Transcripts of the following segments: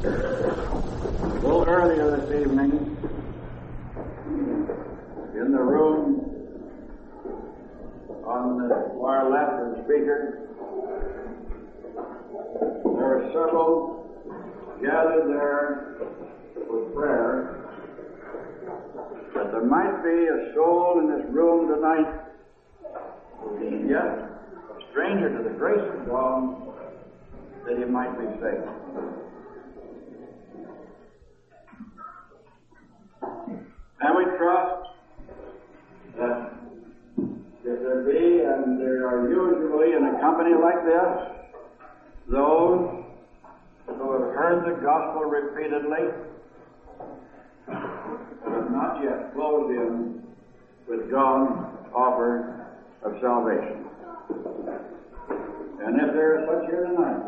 A little earlier this evening, in the room on the far left of the speaker, there were several gathered there for prayer, that there might be a soul in this room tonight who is yet a stranger to the grace of God, that he might be saved. And we trust that if there be, and there are usually in a company like this, those who have heard the gospel repeatedly, but have not yet closed in with God's offer of salvation. And if there is such here tonight,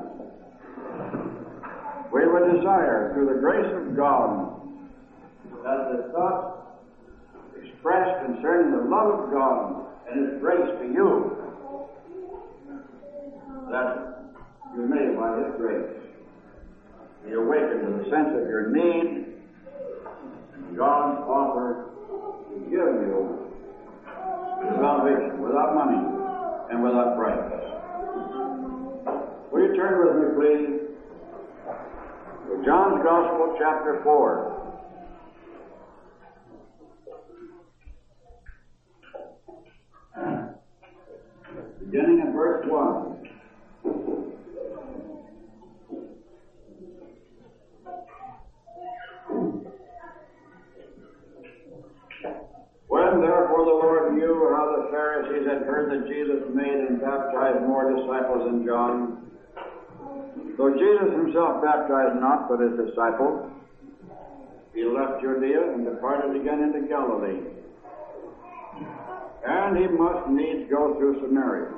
we would desire, through the grace of God, that the thoughts expressed concerning the love of God and His grace to you, that you may, by His grace, be awakened to the sense of your need and God's offer to give you salvation without money and without price. Will you turn with me, please, to John's Gospel, chapter 4. Beginning at verse 1. When therefore the Lord knew how the Pharisees had heard that Jesus made and baptized more disciples than John, though Jesus himself baptized not but his disciples, he left Judea and departed again into Galilee. And he must needs go through Samaria.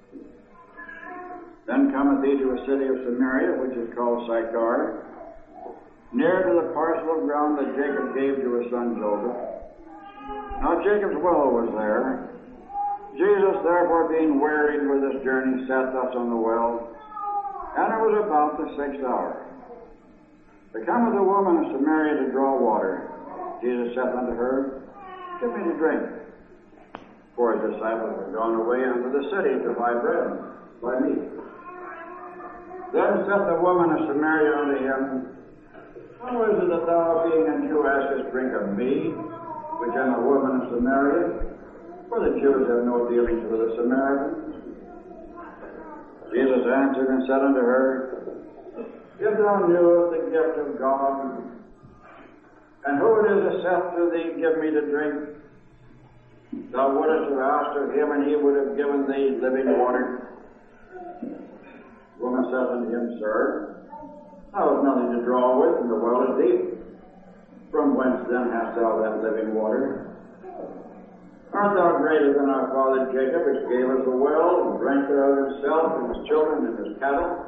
Then cometh he to a city of Samaria, which is called Sychar, near to the parcel of ground that Jacob gave to his son Joseph. Now Jacob's well was there. Jesus, therefore, being wearied with his journey, sat thus on the well, and it was about the 6th hour. There cometh a woman of Samaria to draw water. Jesus saith unto her, Give me to drink. For his disciples were gone away unto the city to buy bread, buy meat. Then saith the woman of Samaria unto him, How is it that thou, being a Jew, askest drink of me, which am a woman of Samaria? For the Jews have no dealings with the Samaritans. Jesus answered and said unto her, If thou knewest the gift of God, and who it is that saith to thee, Give me to drink, thou wouldest have asked of him, and he would have given thee living water. The woman saith unto him, Sir, thou hast nothing to draw with, and the well is deep. From whence then hast thou that living water? Art thou greater than our father Jacob, which gave us the well, and drank thereof himself, and his children, and his cattle?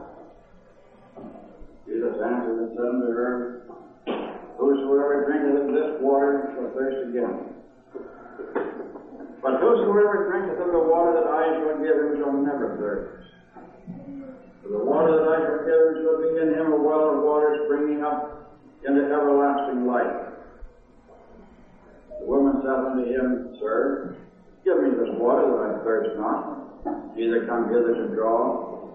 Jesus answered and said unto her, Whosoever drinketh of this water shall thirst again. But whosoever drinketh of the water that I shall give him shall never thirst. For the water that I shall give him shall be in him a well of water springing up into everlasting life. The woman said unto him, Sir, give me this water that I thirst not, neither come hither to draw.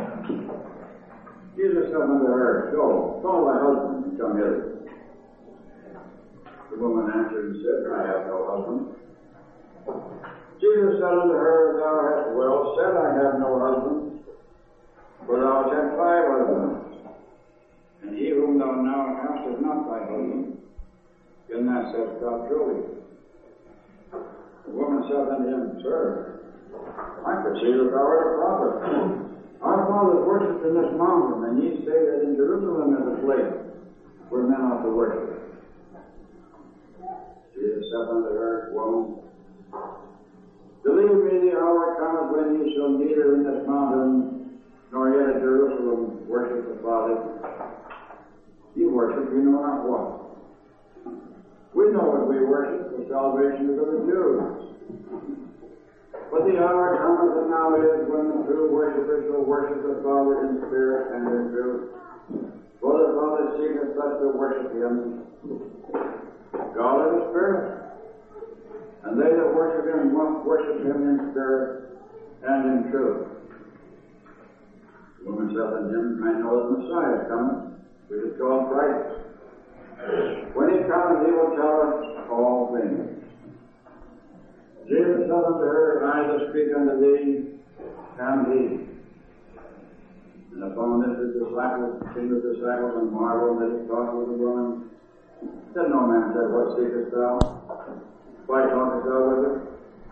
Jesus said unto her, Go, call thy husband and come hither. The woman answered and said, I have no husband. Jesus said unto her, Thou hast well said, I have no husband, for thou hast had 5 husbands, and he whom thou now hast is not thy husband. Then thou saidst thou truly. The woman said unto him, Sir, I perceive that thou art a prophet. Our fathers worshipped in this mountain, and ye say that in Jerusalem is a place where men ought to worship. Jesus said unto her, Woman, believe me, the hour cometh when ye shall neither in this mountain nor yet at Jerusalem worship the Father. Ye worship you know not what. We know what we worship, the salvation is of the Jews. But the hour cometh, and now is, when the true worshippers shall worship the Father in spirit and in truth. For the Father such to worship him. God is a spirit, and they that worship him must worship him in spirit and in truth. The woman said unto him, I know the Messiah cometh, which is called Christ. When he comes, he will tell us all things. Jesus said unto her, I that speak unto thee am he. And upon this the disciples, the disciples, and marveled that he talked with the woman. Then no man said, What seekest thou? Why talkest thou with her?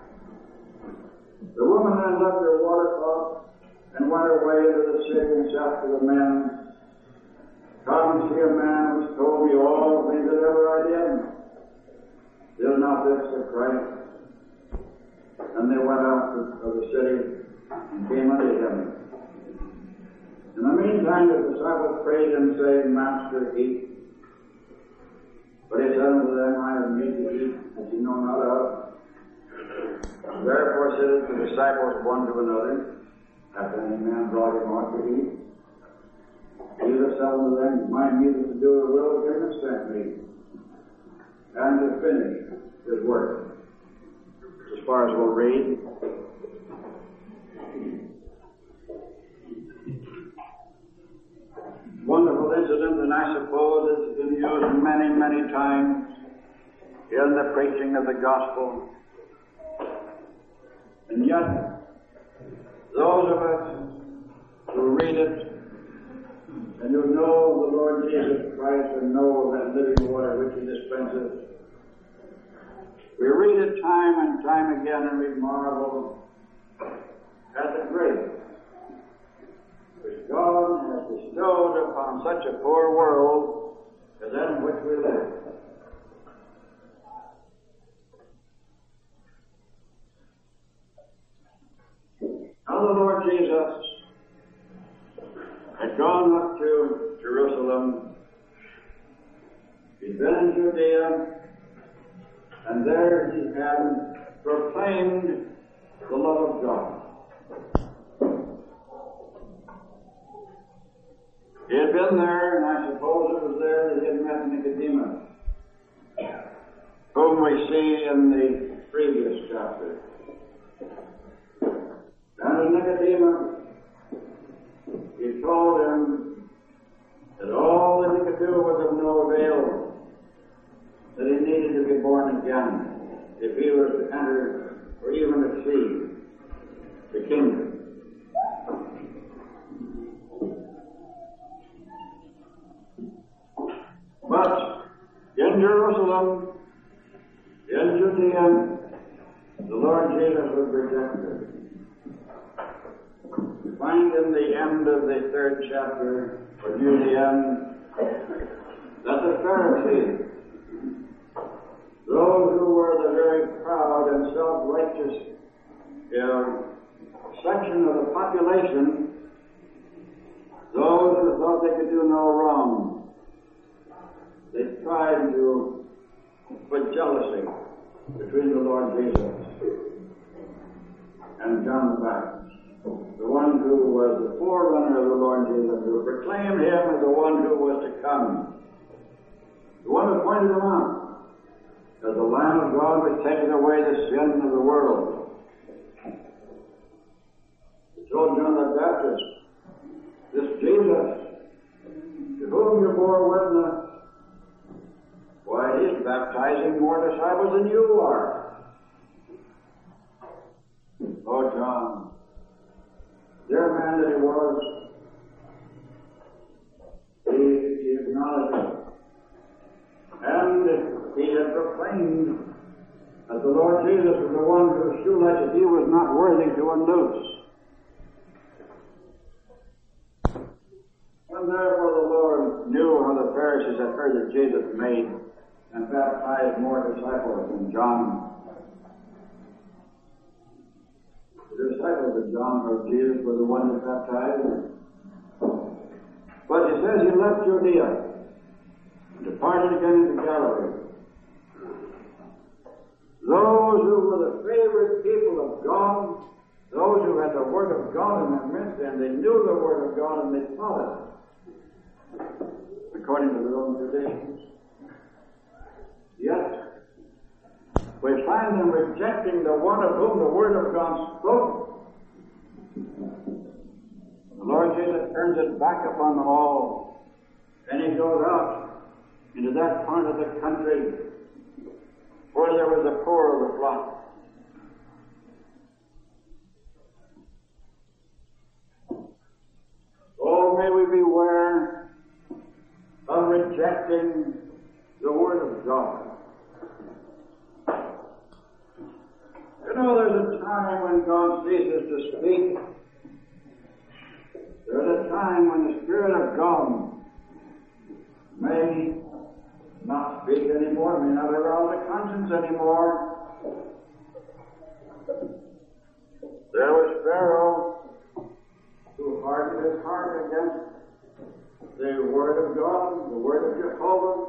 The woman then left her water pot and went away into the city and said to the men, Come see a man which told me all the things that ever I did. Is not this the Christ? And they went out of the city and came unto him. In the meantime, the disciples prayed him, saying, Master, eat. But he said unto them, I have meat to eat, that ye know not of. Therefore said the disciples one to another, Hath any man brought him aught to eat? Jesus said unto them, Mine meat is to do the will of him that sent me, and to finish his work. As far as we'll read. Wonderful incident, and I suppose it's been used many, many times in the preaching of the gospel. And yet, those of us who read it and who know the Lord Jesus Christ and know that living water which he dispenses, we read it time and time again and we marvel at the grace which God has bestowed upon such a poor world as that in which we live. Now the Lord Jesus had gone up to Jerusalem. He'd been in Judea, and there he had proclaimed the love of God. He had been there, and I suppose it was there that he had met Nicodemus, whom we see in the previous chapter. And Nicodemus, he told him that all that he could do was of no avail, that he needed to be born again if he was to enter or even to see the kingdom. But in Jerusalem, in Judea, the Lord Jesus was rejected. We find in the end of the 3rd chapter, or near the end, that the Pharisees, those who were the very proud and self-righteous section of the population, those who thought they could do no wrong, they tried to put jealousy between the Lord Jesus and John the Baptist, the one who was the forerunner of the Lord Jesus, who proclaimed him as the one who was to come, the one who pointed him out as the Lamb of God which taketh away the sin of the world. He told John the Baptist, this Jesus, to whom you bore witness, why, he's baptizing more disciples than you are. Oh, John, dear man that he was, he acknowledged it. And he had proclaimed that the Lord Jesus was the one whose shoelaces he was not worthy to unloose. And therefore the Lord knew how the Pharisees had heard that Jesus made and baptized more disciples than John. The disciples of John or Jesus were the ones that baptized. But he says he left Judea and departed again into Galilee. Those who were the favorite people of God, those who had the Word of God in their midst, and they knew the Word of God and they taught it, according to their own traditions. Yet, we find them rejecting the one of whom the Word of God spoke. The Lord Jesus turns it back upon them all, and He goes out into that part of the country where there was the poor of the flock. Oh, may we beware of rejecting the Word of God. You know, there's a time when God ceases to speak. There's a time when the Spirit of God may not speak anymore, may not arouse the conscience anymore. There was Pharaoh who hardened his heart against the Word of God, the Word of Jehovah.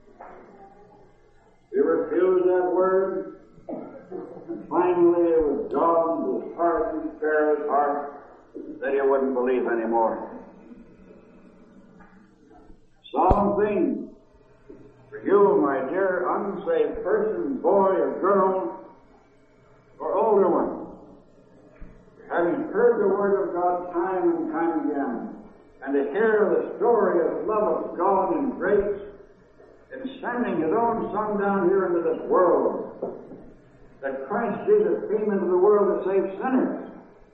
He refused that Word. And finally, it was God who hardened Pharaoh's heart that he wouldn't believe anymore. Solemn thing for you, my dear unsaved person, boy or girl, or older one, having heard the Word of God time and time again, and to hear the story of love of God and grace in sending His own Son down here into this world, that Christ Jesus came into the world to save sinners,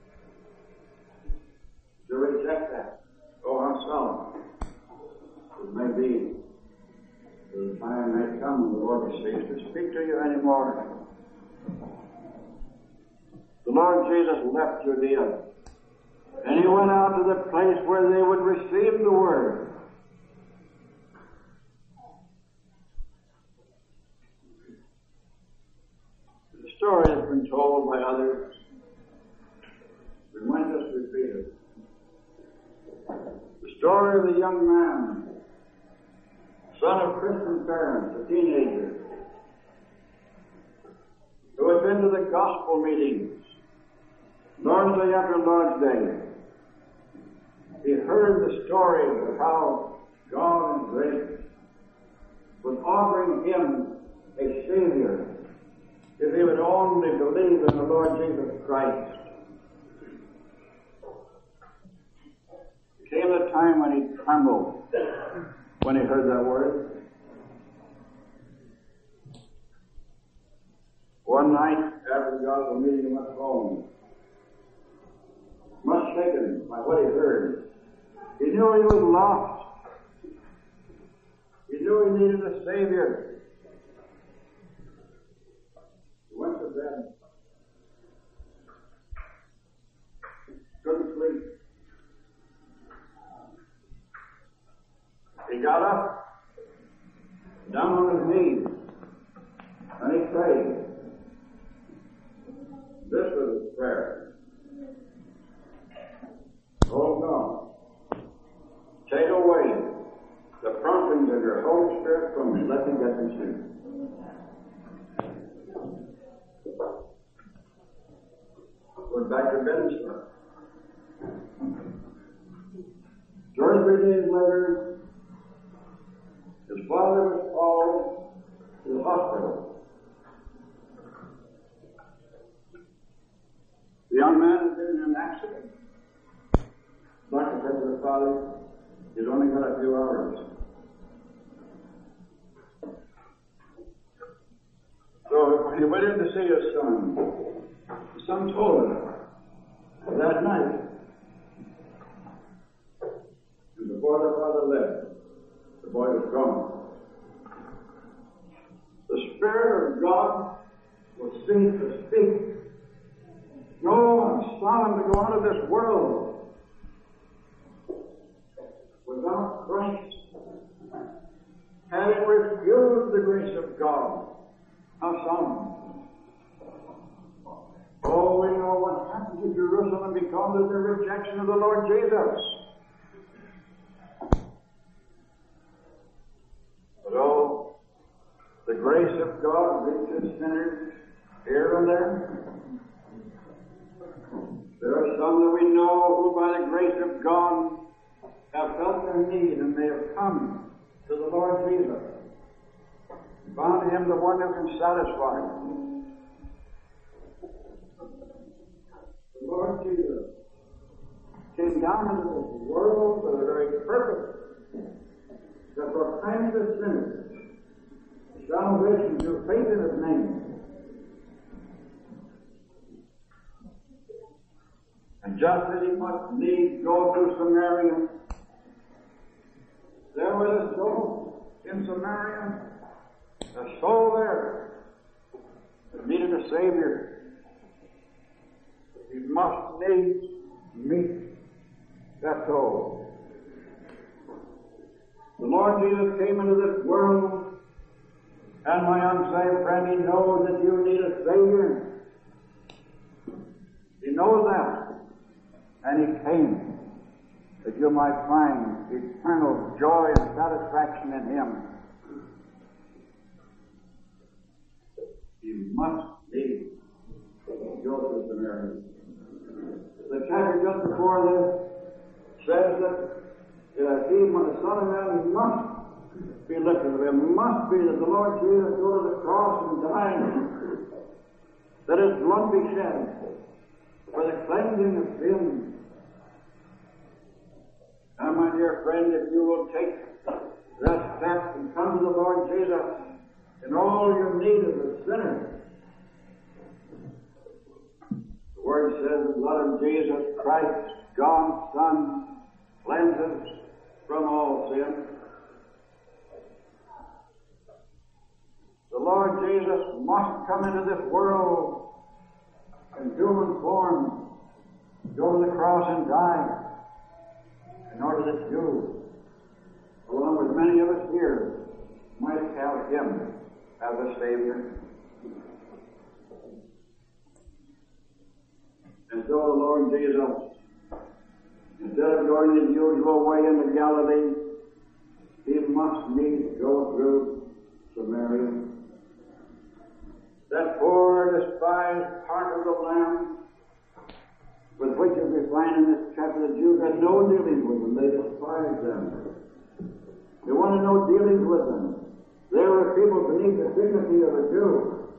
to reject that. Oh, how solemn it may be. The time may come when the Lord will cease to speak to you anymore. The Lord Jesus left Judea, and He went out to the place where they would receive the Word. The story has been told by others. We might just repeat it. The story of the young man, son of Christian parents, a teenager, who had been to the gospel meetings, Lord's Day after Lord's Day. He heard the story of how God in grace was offering him a Savior if he would only believe in the Lord Jesus Christ. There came a time when he trembled when he heard that word. One night after the gospel meeting, he went home, much shaken by what he heard. He knew he was lost. He knew he needed a Savior. He went to bed. Couldn't sleep. He got up, down on his knees, and he prayed. This was his prayer. Oh God, take away the promptings of your Holy Spirit from me. Let me get me sleep. Went back to bed and slept. 2 or 3 days later, his father was called to the hospital. The young man had been in an accident. Doctor said to the father, he's only got a few hours. So when he went in to see his son told him that night, and before the father left, the boy was gone. The Spirit of God was seen to speak. No, I'm solemn to go out of this world without Christ, having refused the grace of God. How solemn. Oh, we know what happened to Jerusalem because of the rejection of the Lord Jesus. But oh, the grace of God reaches sinners here and there. There are some that we know who by the grace of God have felt their need and they have come to the Lord Jesus. Found in Him the one who can satisfy. The Lord Jesus came down into this world for the very purpose to proclaim to sinners salvation through faith in His name. And just as He must needs go through Samaria, there was a soul in Samaria, a soul there that needed a Savior. He must needs meet that soul. The Lord Jesus came into this world, and my unsaved friend, He knows that you need a Savior. He knows that. And He came that you might find eternal joy and satisfaction in Him. You must leave Joseph Samaria. The chapter just before this says that the Son of Man must be lifted up. It must be that the Lord Jesus go to the cross and die, that His blood be shed for the cleansing of sin. Now, my dear friend, if you will take that step and come to the Lord Jesus in all your need as a sinner, the Word says the blood of Jesus Christ, God's Son, cleanses from all sin. The Lord Jesus must come into this world in human form, go to the cross and die, in order that you, along with many of us here, might have Him as a Savior. And so the Lord Jesus, instead of going His usual way into Galilee, He must needs go through Samaria. That poor, despised part of the land, with which, as we find in this chapter, the Jews had no dealings with them. They despised them. They wanted no dealings with them. They were people beneath the dignity of a Jew.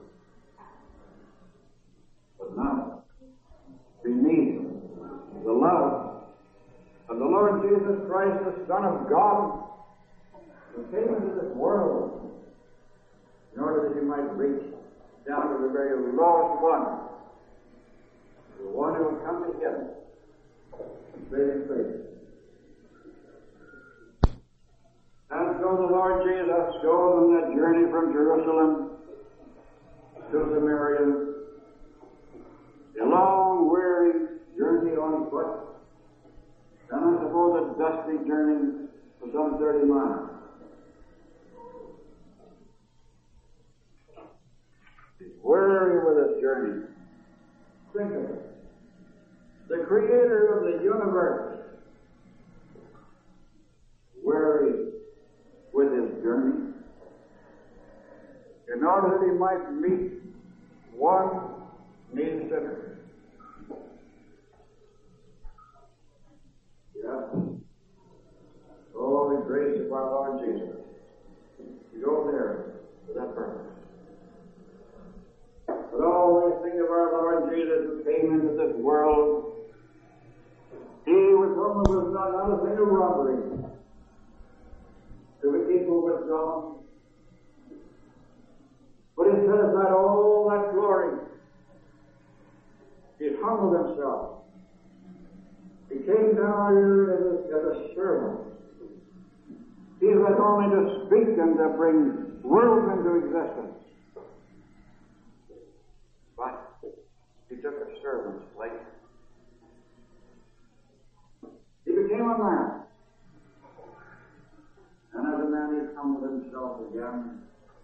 But now, beneath the love of the Lord Jesus Christ, the Son of God, who came into this world in order that He might reach down to the very lowest one, the one who will come to Him and save His faith. And so the Lord Jesus goes on that journey from Jerusalem to Samaria, a long, weary journey on foot, and I suppose a dusty journey for some 30 miles. He's weary with his journey. Think of it. The Creator of the universe, weary with His journey, in order that He might meet one needy sinner. Yeah. Oh, the grace of our Lord Jesus. We go there for that purpose. But always think of our Lord Jesus, who came into this world. He with whom it was not a thing of robbery to be equal with God. But He set aside all that glory. He humbled Himself. He came down here as a servant. He was only to speak and to bring worlds into existence. But He took a servant's place. He became a man. And as a man, He humbled Himself again.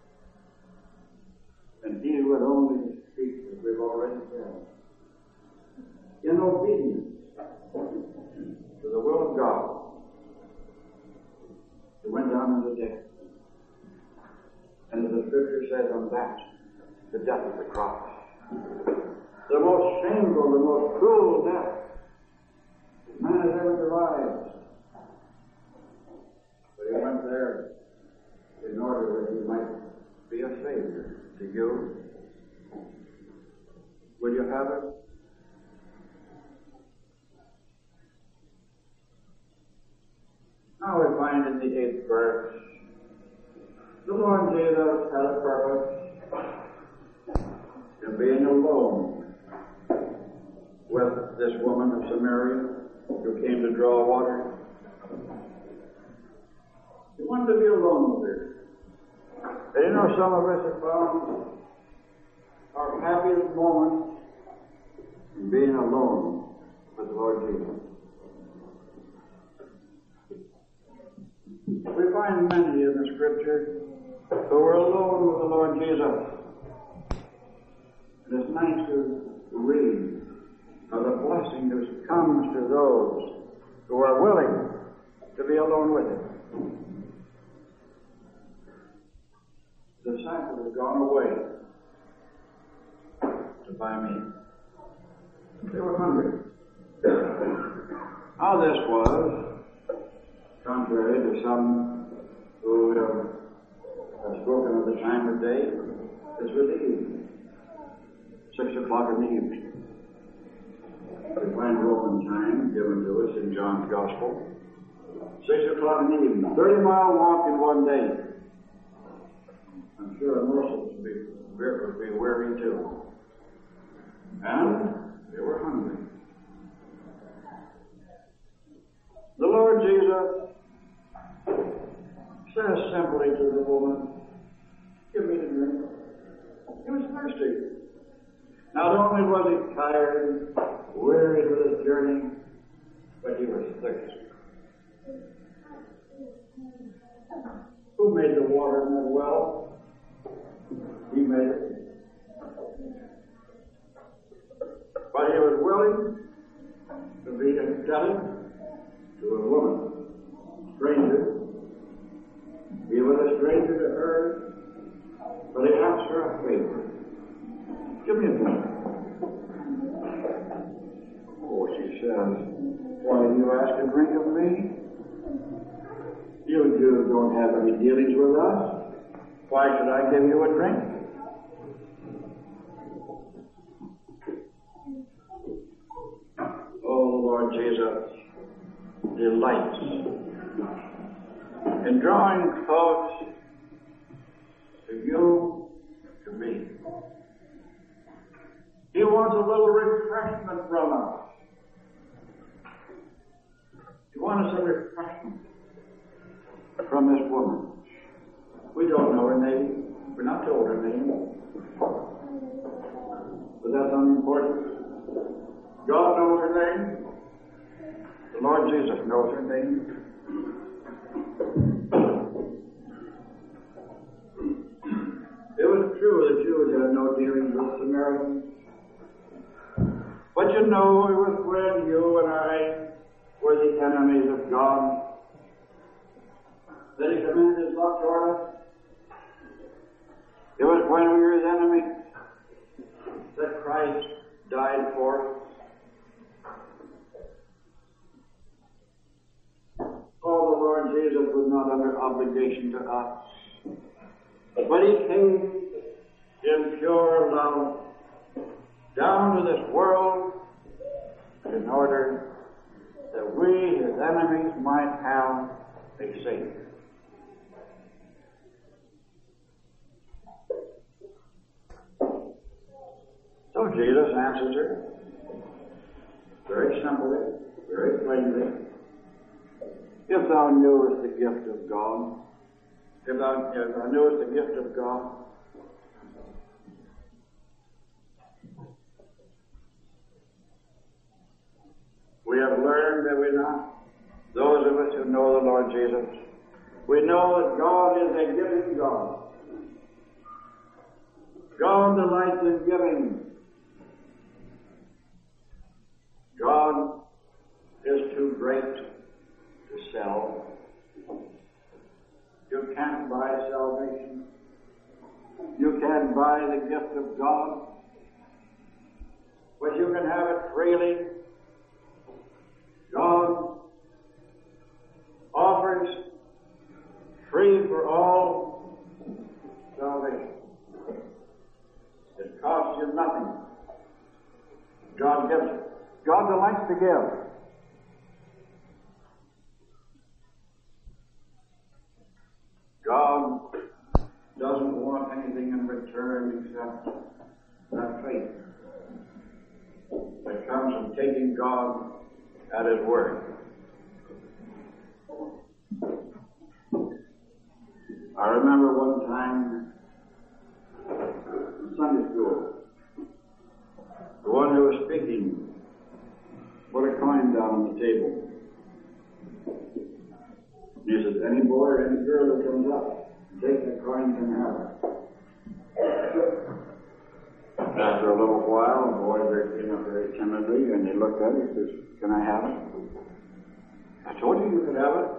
And He would only speak, as we've already said, in obedience to the will of God. He went down into death. And as the Scripture says on that, the death of the cross, the most shameful, the most cruel death man has ever derived. But He went there to you? Will you have it? Now we find in the 8th verse, the Lord Jesus had a purpose in being alone with this woman of Samaria who came to draw water. He wanted to be alone with her. And you know, some of us have found our happiest moments in being alone with the Lord Jesus. We find many in the Scripture who were alone with the Lord Jesus. And it's nice to read of the blessing that comes to those who are willing to be alone with Him. The disciples had gone away to buy meat. They were hungry. How this was, contrary to some who have spoken of the time of day, this was the evening, 6 o'clock in the evening. We find Roman time given to us in John's Gospel. 6 o'clock in the evening, 30-mile walk in one day. I'm sure most of us would be weary too. And they were hungry. The Lord Jesus says simply to the woman, "Give me to drink." He was thirsty. Not only was he tired, wearied with his journey, but he was thirsty. Who made the water in that well? He made it. But he was willing to be indebted to a woman, stranger. He was a stranger to her, but he asked her a favor. "Give me a drink." Oh, she says, "Why do you ask a drink of me? You Jews don't have any dealings with us. Why should I give you a drink?" Oh, the Lord Jesus delights in drawing close to you, to me. He wants a little refreshment from us. He wants a refreshment from this woman. We don't know her name. We're not told her name. But that's unimportant. God knows her name. The Lord Jesus knows her name. It was true the Jews had no dealings with Samaritans. But you know, it was when you and I were the enemies of God that He commended His love toward us. It was when we were His enemies that Christ died for us. Oh, the Lord Jesus was not under obligation to us, but He came in pure love down to this world in order that we, His enemies, might have a Savior. So Jesus answers her very simply, very plainly. If thou knewest the gift of God, if thou knewest the gift of God, we have learned, have we not? Those of us who know the Lord Jesus, we know that God is a giving God. God delights in giving. God is too great to sell. You can't buy salvation. You can't buy the gift of God. But you can have it freely. God offers free for all salvation. you nothing. God gives it. God delights to give. God doesn't want anything in return except that faith that comes from taking God at His word. I remember one time in Sunday school, the one who was speaking put a coin down on the table. He says, any boy or any girl that comes up and takes the coin can have it. After a little while, the boy came up very timidly, and he looked at it and says, can I have it? I told you you could have it.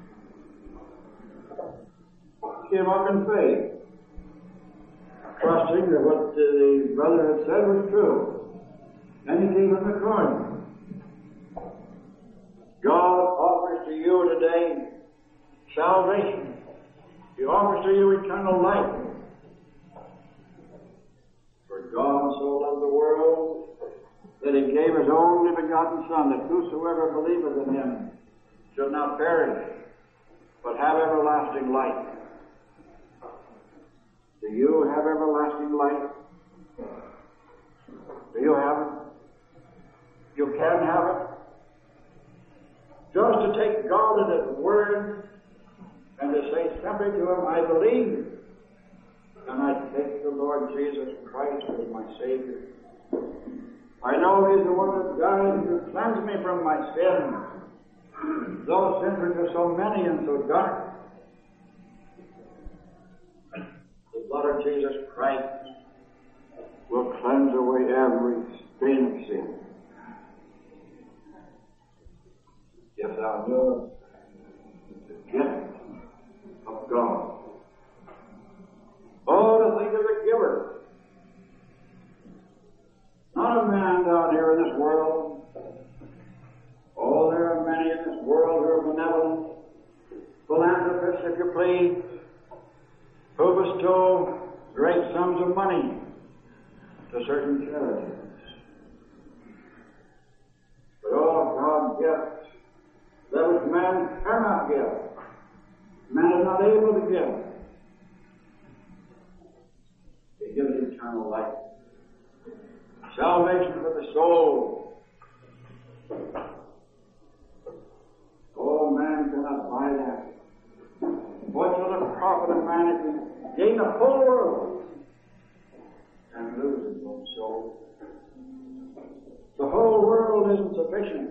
He came up in faith, trusting that what the brother had said was true. Then he gave him the coin. God offers to you today salvation. He offers to you eternal life. For God so loved the world that He gave His only begotten Son, that whosoever believeth in Him should not perish, but have everlasting life. Do you have everlasting life? Do you have it? You can have it. Just to take God at His word and to say simply to Him, I believe, and I take the Lord Jesus Christ as my Savior. I know He's the one that died to cleanse me from my sins, those sins which are so many and so dark. The blood of Jesus Christ will cleanse away every stain of sin. If thou knewest the gift of God. Oh, to think of the giver. Not a man down here in this world. Oh, there are many in this world who are benevolent, philanthropists, if you please, who bestow great sums of money to certain charities. But all God gives, that which man cannot give, man is not able to give. He gives eternal life, salvation for the soul. Oh, man cannot buy that. What shall it profit a man if he gain the whole world and lose his own soul? The whole world isn't sufficient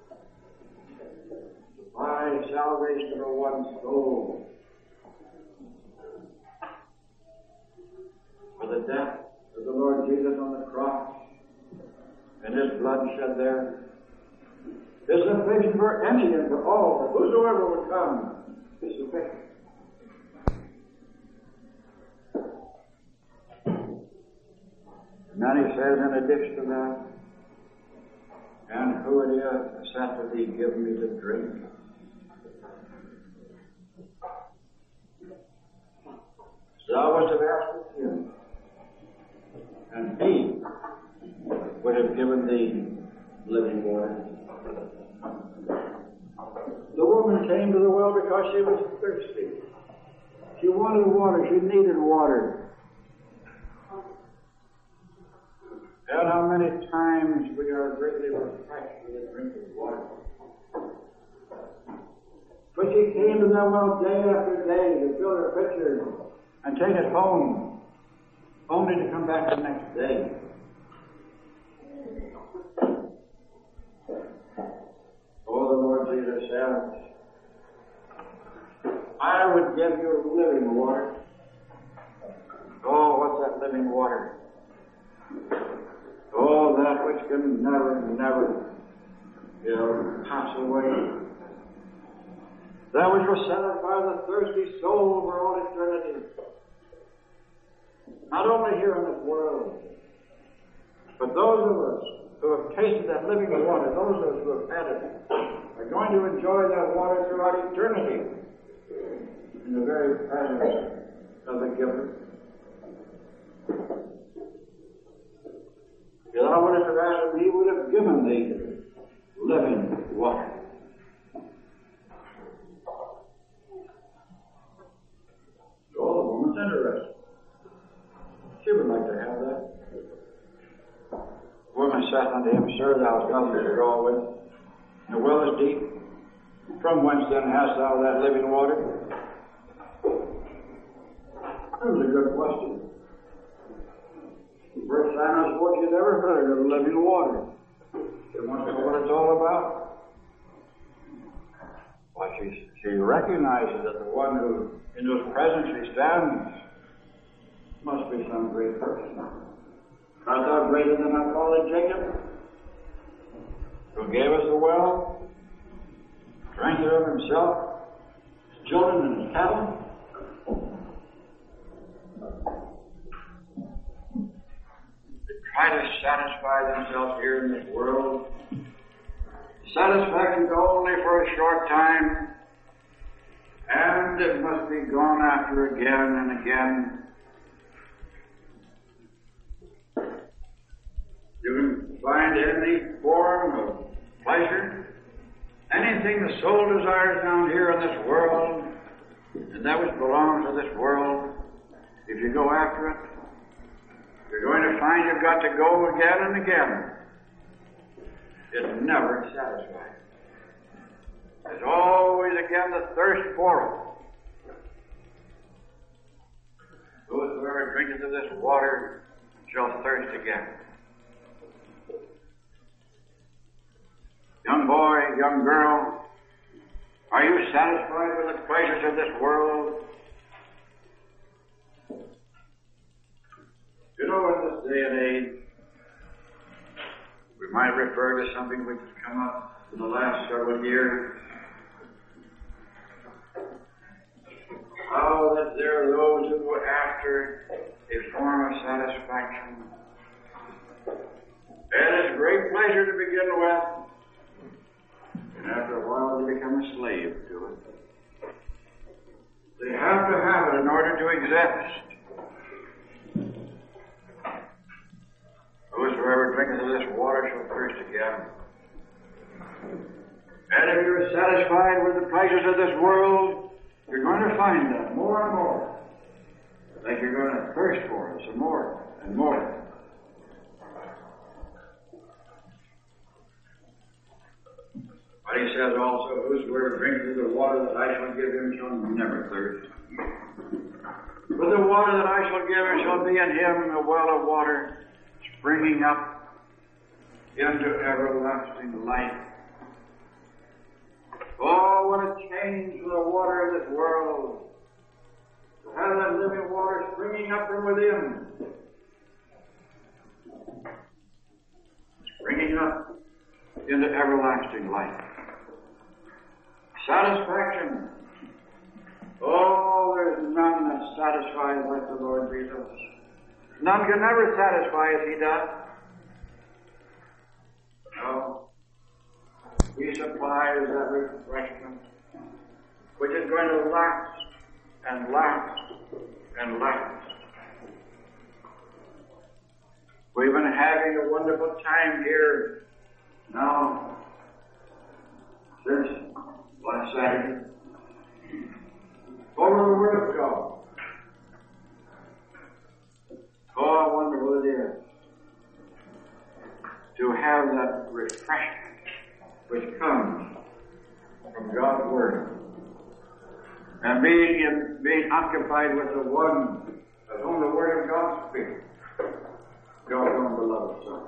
to buy salvation for one soul. For the death of the Lord Jesus on the cross and His blood shed there is sufficient for any and for all. For whosoever would come is sufficient. And then He says in addition to that, and who it is saith Thee, give me to drink. So thou wouldst have asked of Him, and He would have given thee living water. The woman came to the well because she was thirsty. She wanted water. She needed water. And how many times we are greatly refreshed with a drink of water. But she came to the well day after day to fill her pitcher and take it home, only to come back the next day. Oh, the Lord Jesus said, I would give you living water. Oh, what's that living water? Oh, that which can never, never, pass away. That which will satisfy the thirsty soul for all eternity. Not only here in this world, but those of us who have tasted that living water, those of us who have had it, are going to enjoy that water throughout eternity in the very presence of the giver. If thou wouldst have asked him, he would have given thee living water. So the woman's interested. She would like to have that. The woman saith unto him, Sir, thou hast nothing to draw with. The well is deep. From whence then hast thou that living water? That was a good question. The first time I suppose you'd ever heard of living water. You want to know what it's all about? Well, she recognizes that the one who in whose presence she stands must be some great person. Art thou greater than our father Jacob, who gave us the well, drank thereof himself, his children, and his cattle? They try to satisfy themselves here in this world. Satisfaction is only for a short time, and it must be gone after again and again. You can find any form of pleasure, anything the soul desires down here in this world, and that which belongs to this world. If you go after it, you're going to find you've got to go again and again. It's never satisfied. There's always again the thirst for it. Whosoever drinketh of this water shall thirst again. Young boy, young girl, are you satisfied with the pleasures of this world? You know, in this day and age, we might refer to something which has come up in the last several years. How that there are those who go after a form of satisfaction. And it's a great pleasure to begin with. And after a while, they become a slave to it. They have to have it in order to exist. Whosoever drinketh of this water shall thirst again. And if you're satisfied with the pleasures of this world, you're going to find them more and more. Like you're going to thirst for it some more and more. But he says also, whosoever drinketh of the water that I shall give him shall never thirst. But the water that I shall give him shall be in him a well of water, springing up into everlasting life. Oh, what a change from the water of this world. To have that living water springing up from within. Springing up into everlasting life. Satisfaction. Oh, there's none that satisfies like the Lord Jesus. None can ever satisfy as he does. No. He supplies that refreshment which is going to last and last and last. We've been having a wonderful time here now since last Saturday over the Word of God. Oh, how wonderful it is to have that refreshment which comes from God's Word. And being occupied with the one of whom the Word of God speaks, God's own beloved Son.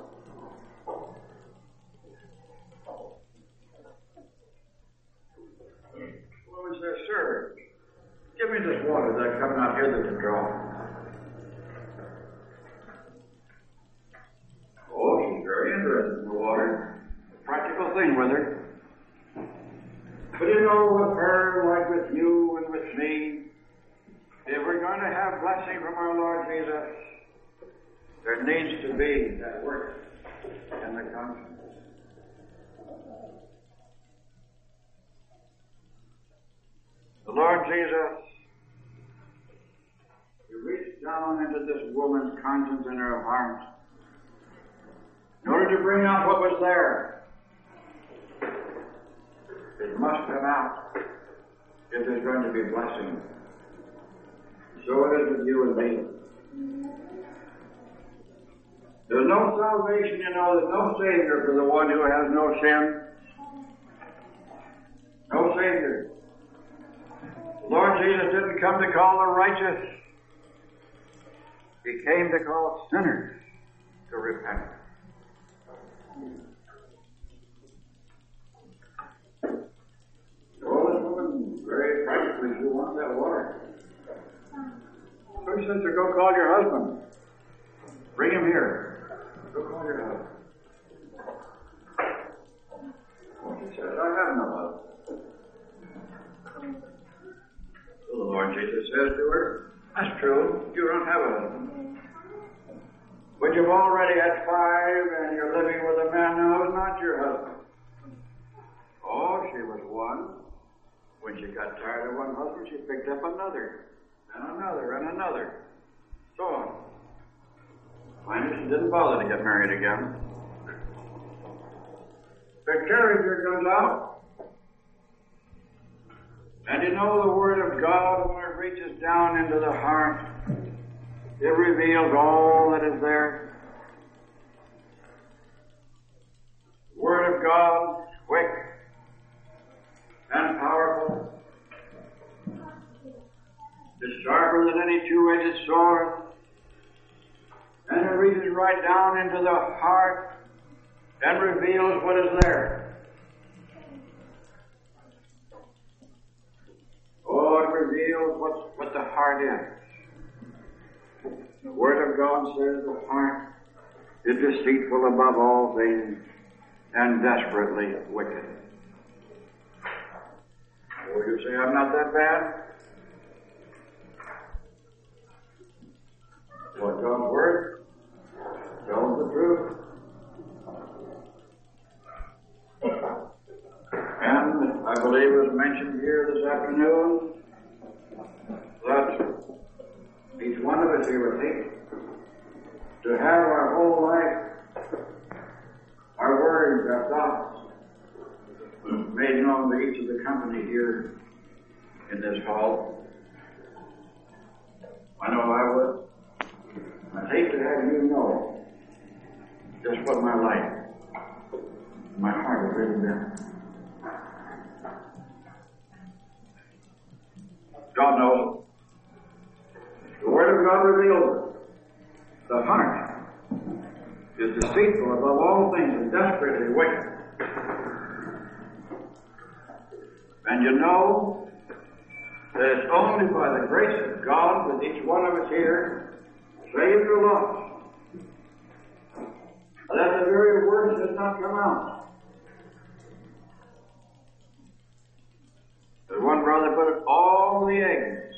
Woman says, Sir, give me this water that come out hither to draw. Oh, she's very interested in the water. A practical thing with her. But you know, with her, like with you and with me, if we're going to have blessing from our Lord Jesus, there needs to be that work in the conscience. The Lord Jesus, He reached down into this woman's conscience in her heart Where'd you bring out what was there? It must come out if there's going to be blessing. So it is with you and me. There's no salvation, you know, there's no Savior for the one who has no sin. No Savior. The Lord Jesus didn't come to call the righteous. He came to call sinners to repent. Oh, this woman, very practically, she wants that water. So he says to go call your husband. Bring him here. Go call your husband. Well, she says, I have no husband. So the Lord Jesus says to her, that's true, you don't have a husband. But you've already had 5 and you're living with a man now who's not your husband. Oh, she was one. When she got tired of one husband, she picked up another, and another, and another. So on. Finally, she didn't bother to get married again. The character comes out. And you know the Word of God, when it reaches down into the heart, it reveals all that is there. The Word of God, quick and powerful, is sharper than any two-edged sword, and it reaches right down into the heart and reveals what is there. Oh, it reveals what the heart is. The Word of God says the heart is deceitful above all things and desperately wicked. Oh, you say I'm not that bad? What God's Word tells the truth. And I believe it was mentioned here this afternoon that each one of us here would think to have our whole life, our words, our thoughts, made known to each of the company here in this hall. I know I would. I'd hate to have you know just what my life, my heart has really been. God knows. The Word of God reveals it. The heart is deceitful above all things and desperately wicked. And you know that it's only by the grace of God that each one of us here, saved or lost, that the very words does not come out. As one brother put it, all the eggs,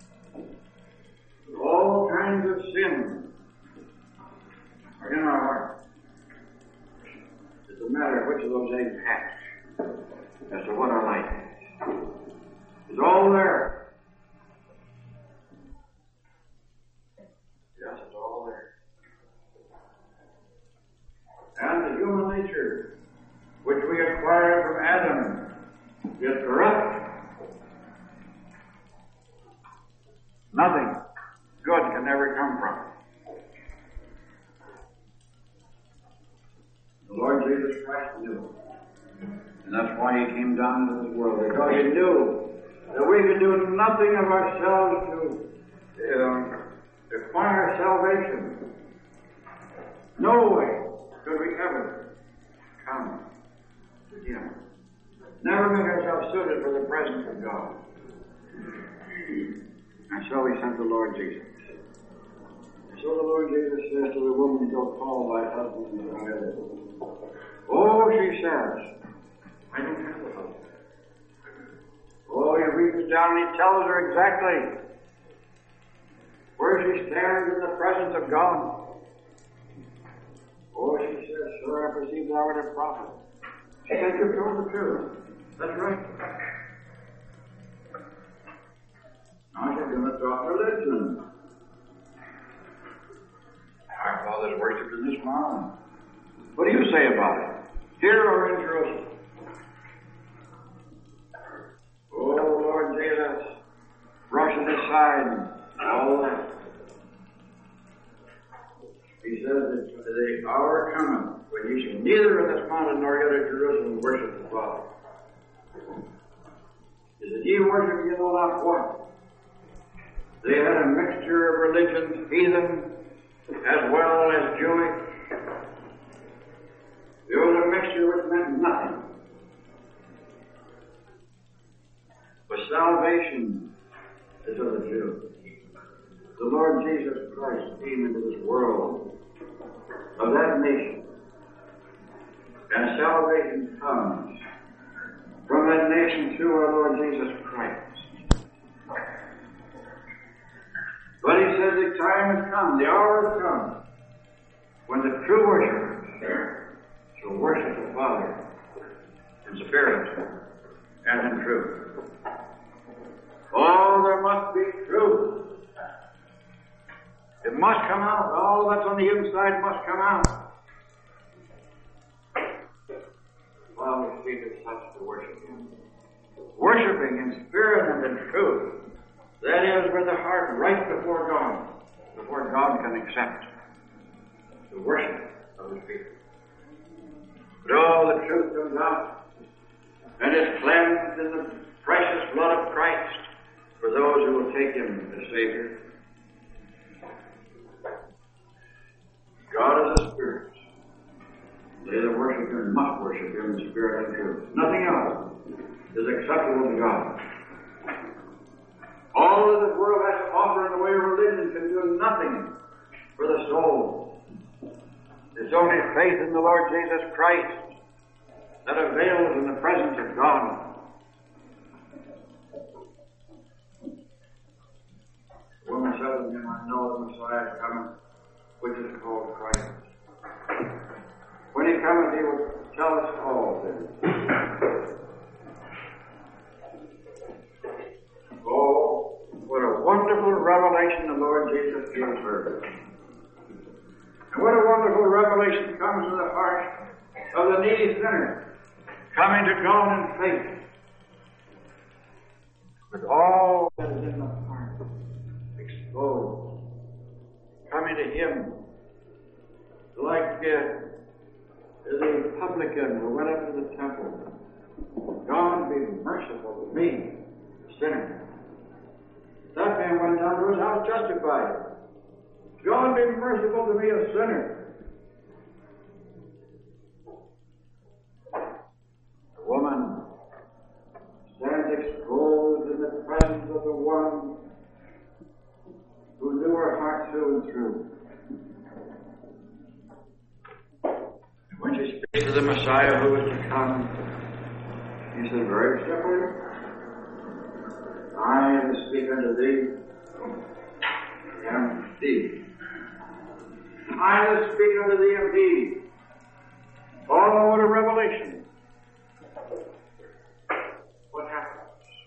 all kinds of sin are in our heart. It's a matter of which of those eggs hatch as to what our life is. It's all there. Yes, it's all there. And the human nature, which we acquired from Adam, is corrupt. Nothing good can ever come from it. The Lord Jesus Christ knew. And that's why He came down to this world, because He knew that we could do nothing of ourselves to acquire salvation. No way could we ever come to Him. Never make ourselves suited for the presence of God. And so He sent the Lord Jesus. And so the Lord Jesus says to the woman, go call thy husband and I live. Oh, she says, I don't have a husband. Oh, He reaches down and He tells her exactly where she stands in the presence of God. Oh, she says, sir, I perceive thou art a prophet. She said, you've told the truth. That's right. Now she's going to talk religion. Our fathers worshipped in this mountain. What do you say about it? Here or in Jerusalem? Oh, Lord Jesus, brush it aside, all that. He says that the hour cometh when ye shall neither in this mountain nor yet at Jerusalem worship the Father. He said, ye worship ye know not what. They had a mixture of religions, heathen as well as Jewish. There was a mixture which meant nothing. But salvation is of the Jews. The Lord Jesus Christ came into this world of that nation. And salvation comes from that nation through our Lord Jesus Christ. But he says the time has come, the hour has come, when the true worshipers shall worship the Father in spirit and in truth. Oh, there must be truth. It must come out. All that's on the inside must come out. Father, speaketh such to worship Him. Worshipping in spirit and in truth. That is, with the heart right before God can accept the worship of His people. But all the truth comes out and is cleansed in the precious blood of Christ for those who will take Him as Savior. God is a spirit. They that worship Him must worship Him in spirit and truth. Nothing else is acceptable to God. All that this world has to offer in the way of religion can do nothing for the soul. It's only faith in the Lord Jesus Christ that avails in the presence of God. The woman said to him, I know the Messiah is coming, which is called Christ. When He cometh, He will tell us all things. Oh, what a wonderful revelation the Lord Jesus gives her. And what a wonderful revelation comes to the heart of the needy sinner, coming to God in faith, with all that is in the heart exposed, coming to Him like the publican who went up to the temple. God be merciful to me, the sinner. That man went down to his house justified. God be merciful to me, a sinner. The woman stands exposed in the presence of the one who knew her heart through and through. When she speaks to the Messiah who is to come, He said very simply, I will speak unto thee and thee. I will speak unto thee and thee. Oh, what a revelation. What happens?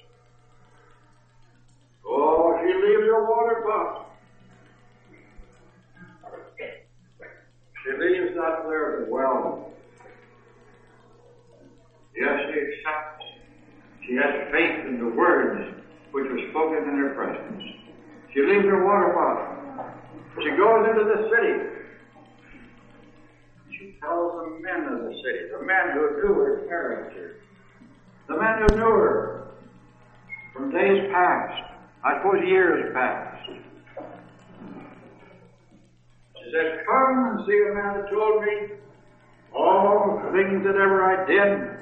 Oh, she leaves her water pot. She leaves that there as well. Yes, she accepts. She has faith in the words which were spoken in her presence. She leaves her water pot. She goes into the city. She tells the men of the city, the men who knew her character, the men who knew her from days past, I suppose years past. She says, come and see a man that told me all the things that ever I did.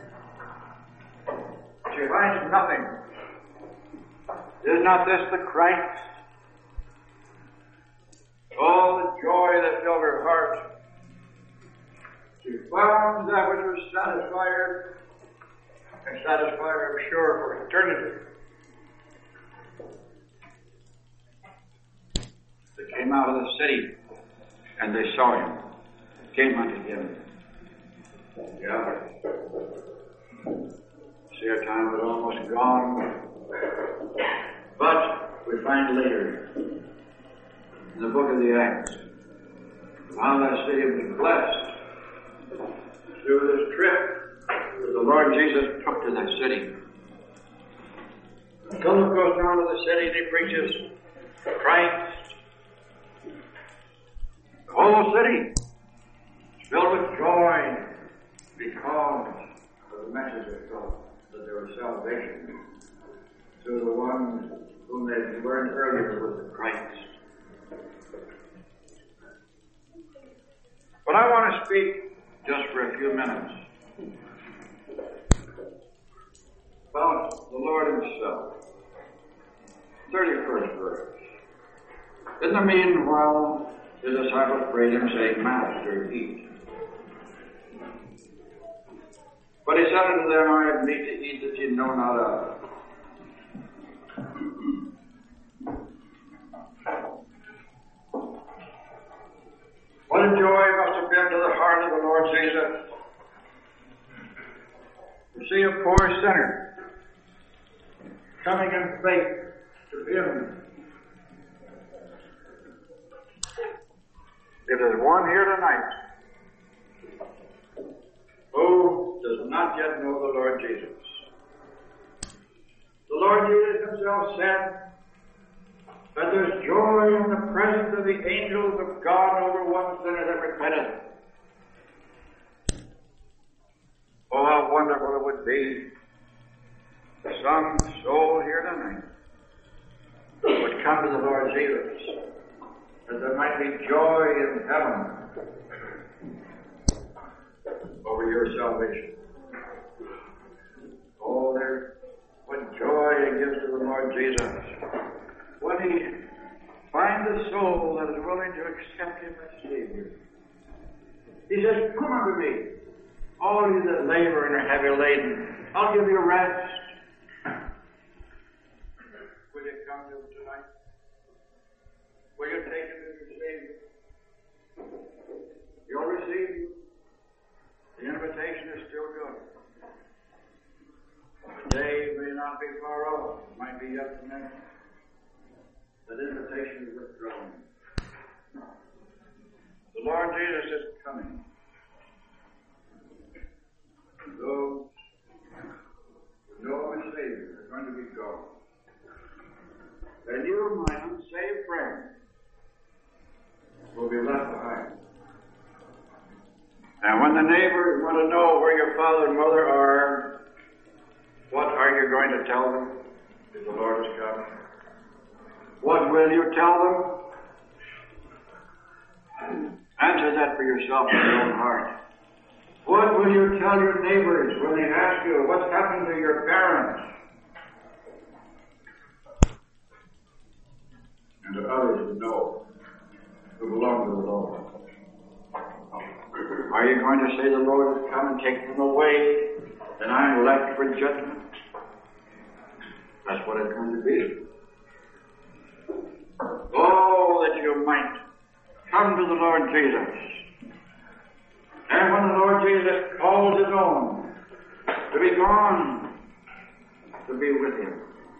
She finds nothing. Is not this the Christ? All the joy that filled her heart. She found that which would satisfy her, and satisfy her, I'm sure, for eternity. They came out of the city, and they saw Him, came unto Him. Yeah. See, our time was almost gone. But we find later, in the book of the Acts, how that city was blessed through this trip that the Lord Jesus took to that city. Philip goes down to the city and he preaches Christ. The whole city is filled with joy because of the message of God, that there was salvation through the one whom they learned earlier was the Christ. But I want to speak just for a few minutes about the Lord himself. 31st verse. In the meanwhile, his disciples prayed him, saying, Master, eat. But he said unto them, I have meat to eat that ye know not of. What a joy must have been to the heart of the Lord Jesus to see a poor sinner coming in faith to him. If there's one here tonight who does not yet know the Lord Jesus, the Lord Jesus himself said that there's joy in the presence of the angels of God over one sinner that repenteth. Oh, how wonderful it would be if some soul here tonight would come to the Lord Jesus, that there might be joy in heaven over your salvation. Oh, there's what joy it gives to the Lord Jesus when he finds a soul that is willing to accept him as Savior. He says, come unto me, all you that labor and are heavy laden, I'll give you rest. Will you come to him tonight? Will you take him as your Savior? You'll receive you. The invitation is still good. The day may not be far off. It might be yet the next. That invitation is withdrawn. The Lord Jesus is coming. And those who know him as Savior are going to be gone. And you, my unsaved friend, will be left behind. And when the neighbors want to know where your father and mother are, what are you going to tell them if the Lord is coming? What will you tell them? Answer that for yourself in your own heart. What will you tell your neighbors when they ask you what's happened to your parents? And to others who know, who belong to the Lord. Are you going to say the Lord has come and taken them away, and I'm left for judgment? That's what it's going to be. Oh, that you might come to the Lord Jesus. And when the Lord Jesus calls his own to be gone, to be with him.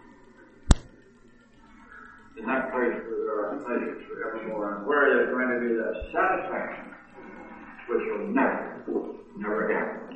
In that place where there are pleasures forevermore, and where there's going to be the satisfaction which will never end.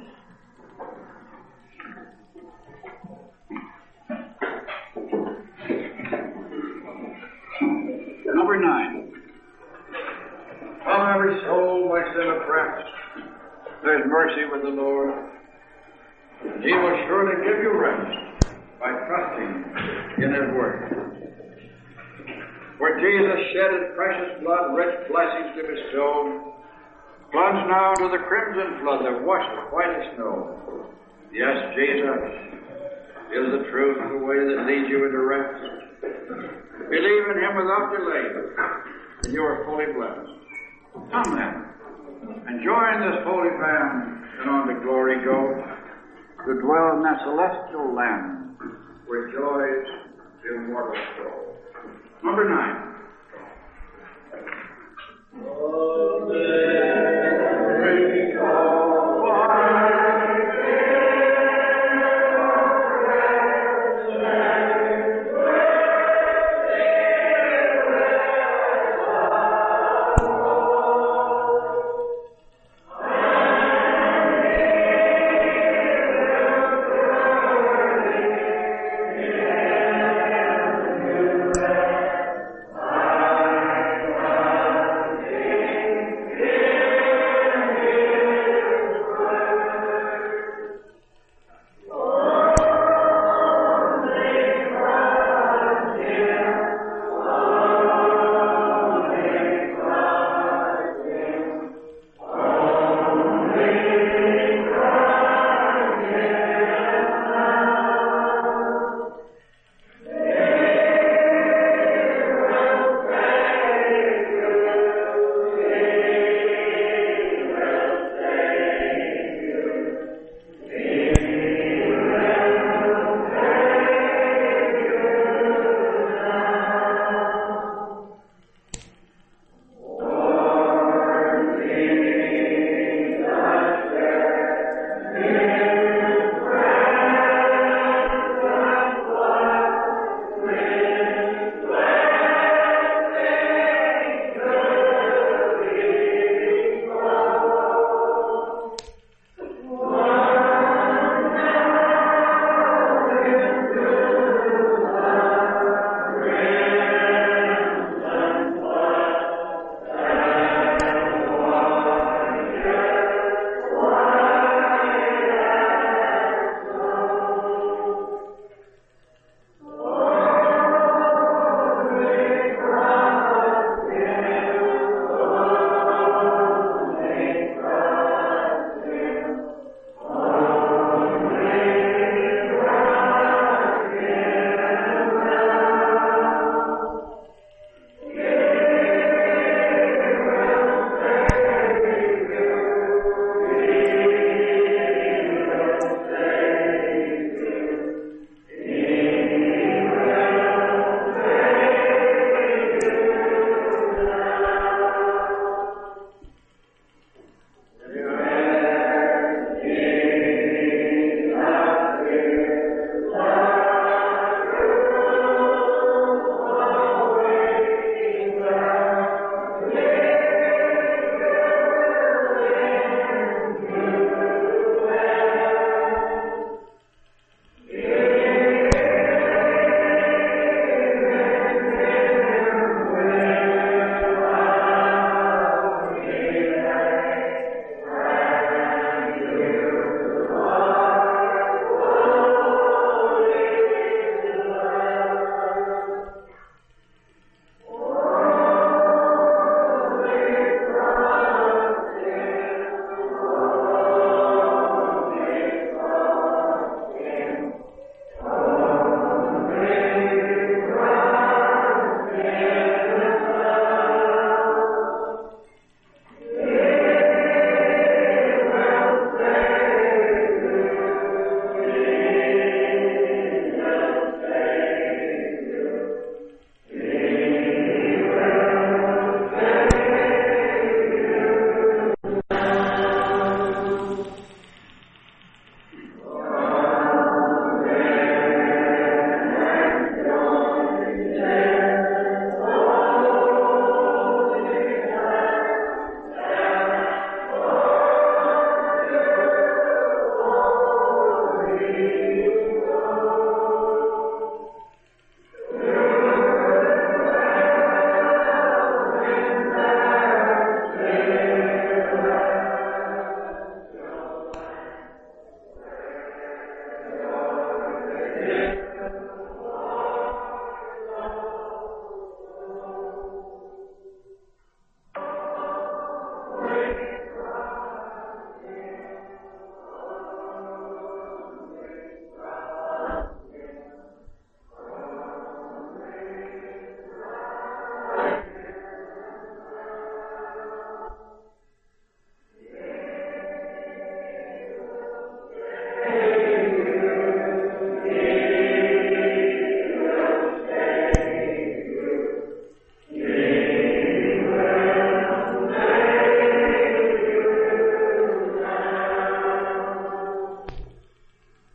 Number 9. Come every soul by sin oppressed. There's mercy with the Lord. He will surely give you rest by trusting in his word. Where Jesus shed his precious blood, rich blessings to bestow, plunge now to the crimson flood that washed it white as snow. Yes, Jesus is the truth, the way that leads you into rest. Believe in him without delay, and you are fully blessed. Come then, and join this holy band, and on to glory go, to dwell in that celestial land where joys immortal flow. Number 9.